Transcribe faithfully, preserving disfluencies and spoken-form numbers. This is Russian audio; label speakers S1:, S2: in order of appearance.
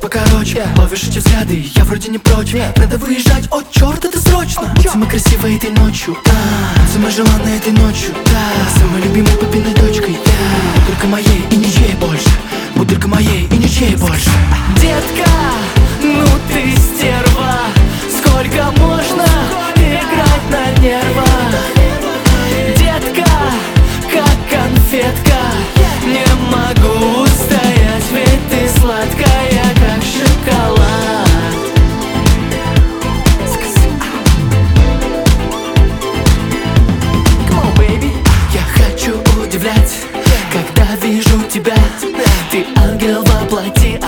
S1: покороче. Ловишь эти взгляды, я вроде не прочь. Надо выезжать, о черт, это срочно. Самой красивой этой ночью, а, самой желанной этой ночью, да. Самой любимой папиной дочкой, я. Только моей и ничьей больше. Будь только моей и ничьей больше.
S2: Детка, ну ты стерва. Сколько можно играть на нервах? Детка, как конфетка. Не могу устоять, ведь ты сладкая, как шоколад. Come on, baby.
S1: Я хочу удивлять, когда вижу тебя. Ты ангел во плоти,